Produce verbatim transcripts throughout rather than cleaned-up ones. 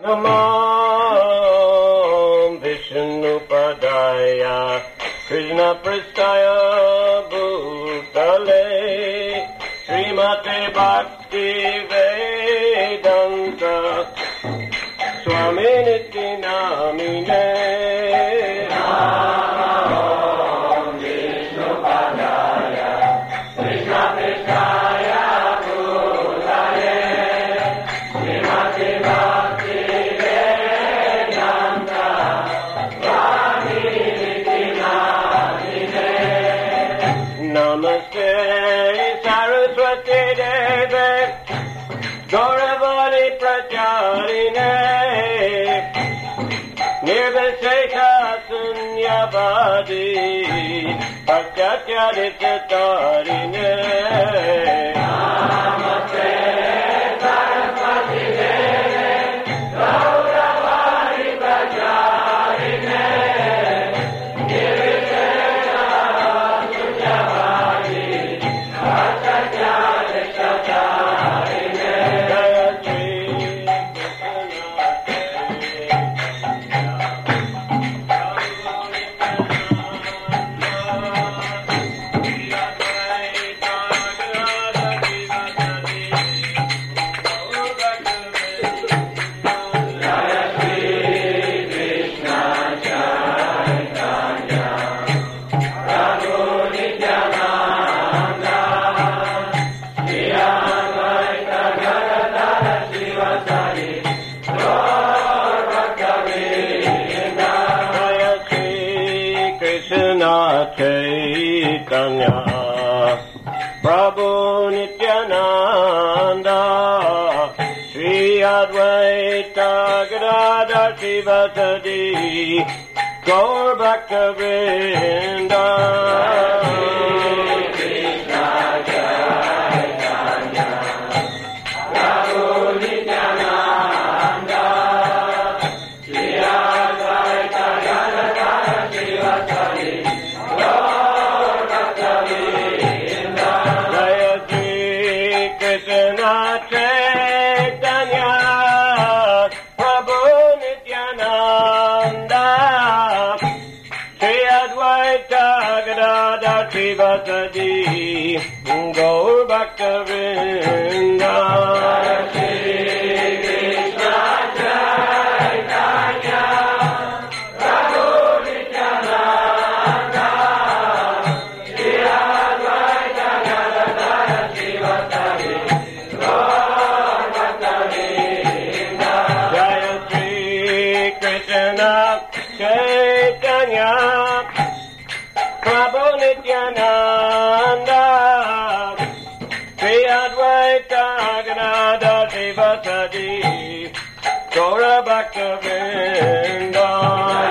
Namam Vishnupadaya Krishna Prastaya Bhutale Srimate Bhakti Vedanta Swami Niti Namine Namam Vishnupadaya Krishna Prastaya Bhutale Srimate Bhakti Vedanta Swami Niti Namine Namaste Saraswati Deve Gauravani Prajarine Nirvisheka Sunyavadi Bhaktyaditatarine Namaste Saraswati Deve Gauravani Prajarine Nirvisheka Sunyavadi Bhaktyaditatarine Chaitanya Prabhu Nityananda Sri Advaita Gadadhar Sivasadi Gaur Bhakta-vrinda Krishna Chaitanya Prabhu Nityananda Sri Advaita Gadadhar Sivasadi Gaur Bhakta-vrinda Krishna Chaitanya Prabhu Nityananda Sri Advaita Gadadhar Sivasadi Gaur Bhakta-vrinda Jaya Shri Krishna Chaitanya Prabhu Nityananda Sri Advaita Gadadhar Sivasadi Gaur Bhakta-vrinda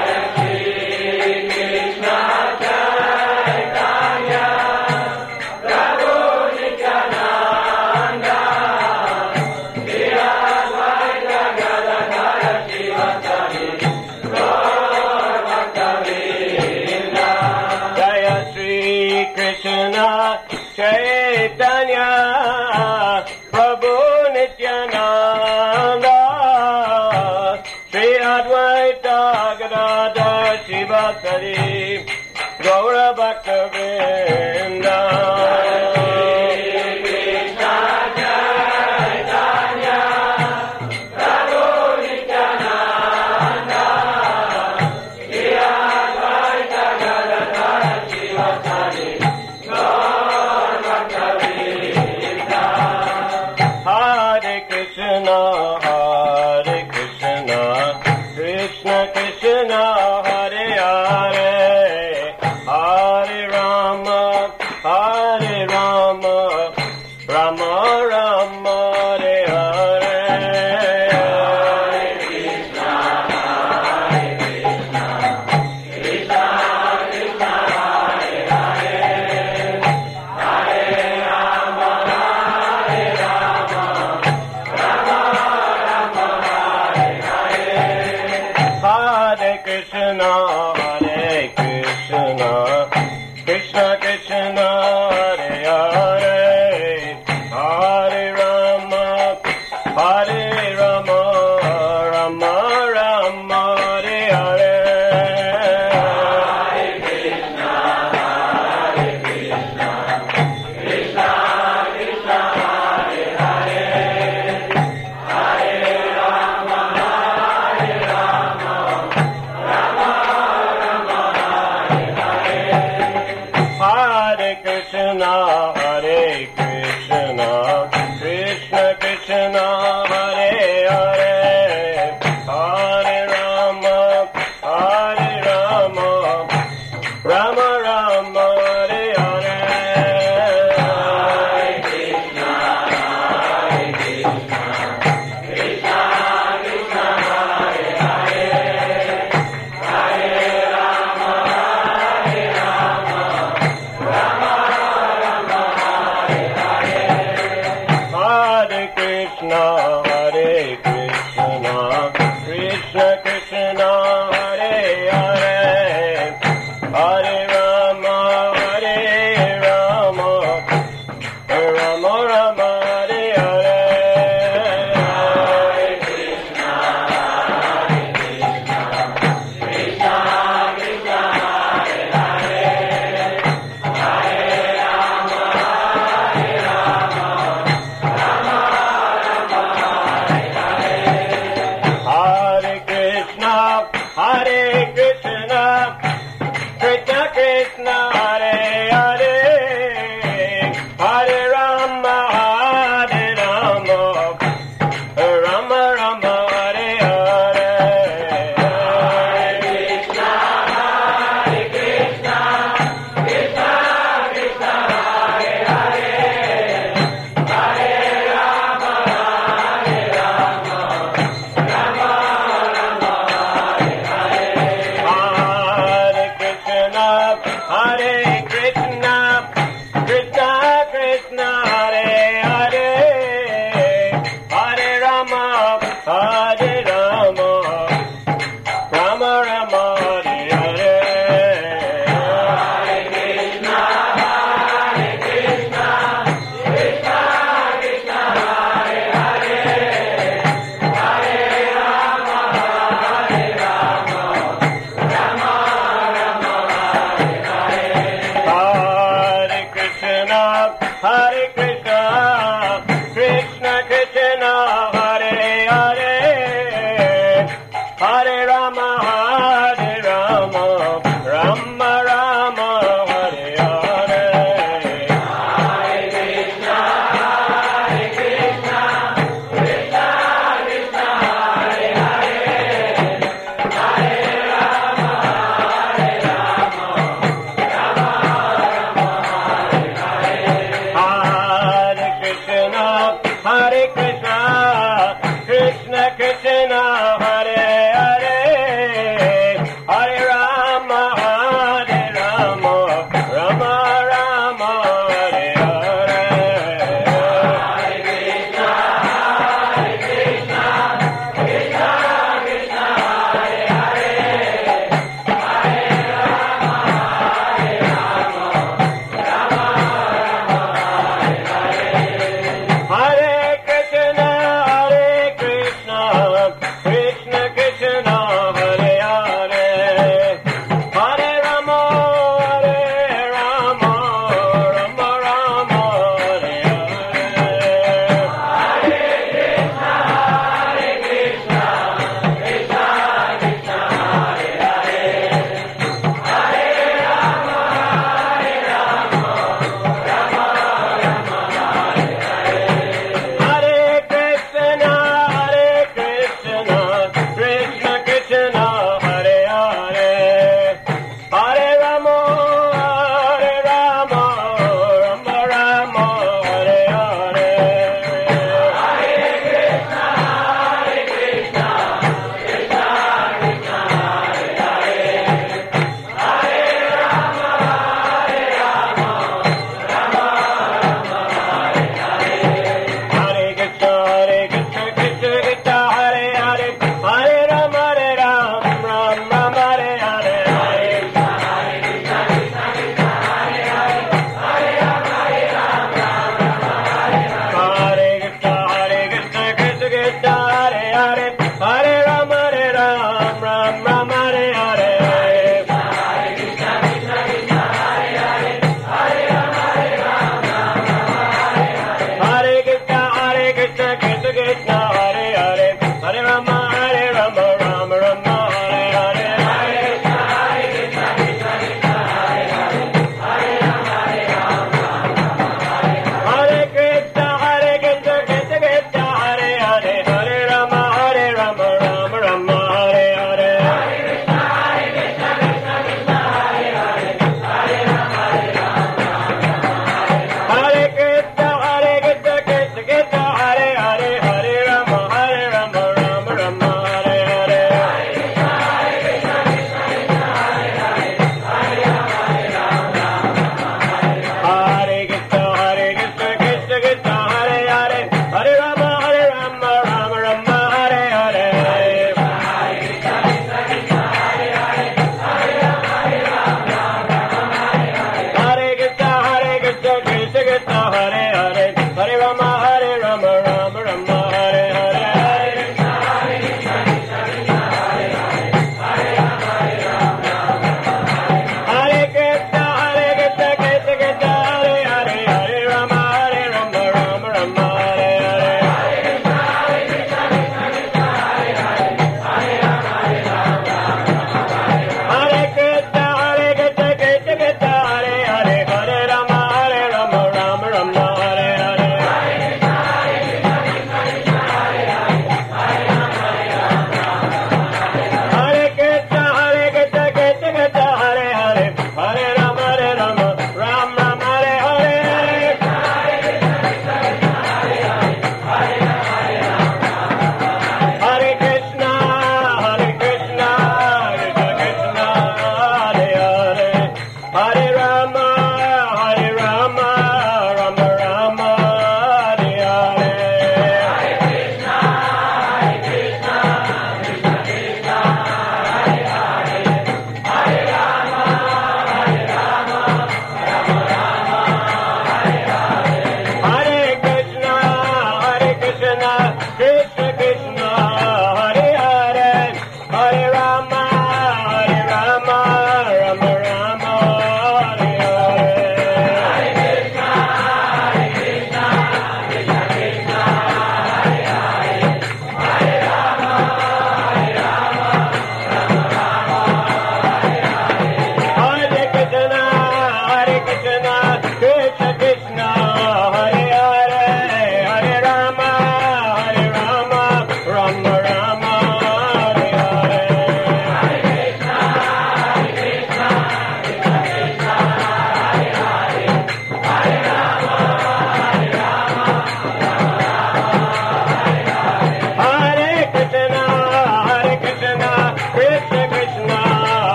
Krishna Chaitanya Prabhu Nityananda Sri Advaita Gadadhar Sivasadi Gaur Bhakta-vrinda Jaya Shri Krishna Chaitanya Prabhu Nityananda Sri Advaita Gadadhar Sivasadi Gaur Bhakta-vrinda Krishna Chaitanya Prabhu Nityananda Sri Advaita Gadadhar Sivasadi Gaur Bhakta-vrinda Hare Krishna Hare Krishna Krishna Krishna Hare Hare Hare Rama Hare Rama Rama Rama Hare Hare Hare Krishna Hare Krishna Krishna Krishna Hare Hare Hare Rama Hare Rama Rama Rama Hare Hare Hare Krishna Hare Krishna Krishna Krishna Hare Hare Hare Rama Hare Rama Rama Krishna Krishna Hare Hare Hare Rama Hare Rama Rama Rama Hare Hare Hare Krishna, Hare Krishna, Krishna Krishna Hare Hare, Hare Rama, Hare Rama, Rama Rama Hare Hare. Hare Krishna Hare Krishna Krishna Krishna Hare Hare Hare Rama Hare Rama Rama Rama Hare Hare Hare Krishna, Hare Krishna, Krishna Krishna Hare Hare, Hare Rama, Hare Rama, Rama Rama Hare Hare. Hare Krishna Hare Krishna Krishna Krishna Hare Hare Hare Rama Hare Rama Rama Rama Hare Hare Hare Krishna, Hare Krishna, Krishna Krishna Hare Hare, Hare Rama, Hare Rama, Rama Rama Hare Hare. Hare Krishna Hare Krishna Krishna Krishna Hare Hare Hare